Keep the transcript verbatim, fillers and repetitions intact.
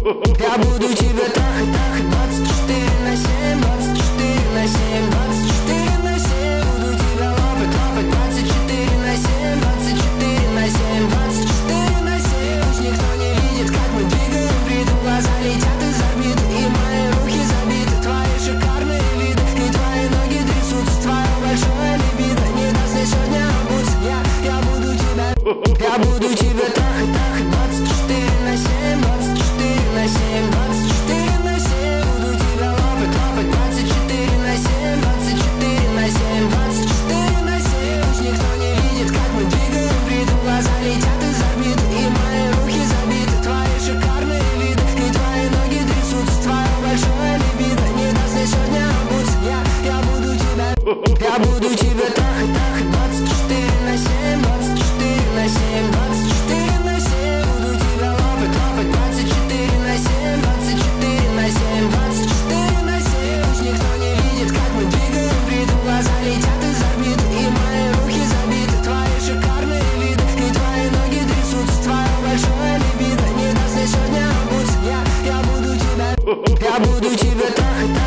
Я буду тебя трахать, трахать двадцать четыре на семь, двадцать четыре на семь, двадцать четыре на семь. Буду тебя лапать, лапать двадцать четыре на семь, двадцать четыре на семь, двадцать четыре на семь. Пусть никто не видит, как мы двигаем в ритм. Глаза летят из орбит, и мои руки забиты. Твои шикарные виды, и твои ноги трясутся. Твое большое либидо не даст мне сегодня обуться. Я, я буду тебя, я буду тебя трахать, трахать двадцать четыре на семь, двадцать четыре на семь, двадцать четыре на семь. Буду тебя лапать, лапать двадцать четыре на семь, двадцать четыре на семь, двадцать четыре на семь. Пусть никто не видит, как мы двигаем в ритм. Глаза летят из орбит, и мои руки забиты. Твои шикарные виды, и твои ноги трясутся. Твое большое либидо не даст мне сегодня обуться. Я, я буду тебя, я буду тебя трахать, трахать двадцать четыре на семь, двадцать четыре на семь, двадцать четыре на семь. Буду тебя лапать, лапать двадцать четыре на семь, двадцать четыре на семь, двадцать четыре на семь. Пусть никто не видит, как мы двигаем в ритм. Глаза летят из орбит, и мои руки забиты. Твои шикарные виды, и твои ноги трясутся. Твое большое либидо не даст мне сегодня обуться. Я, я буду тебя, я буду тебя трахать.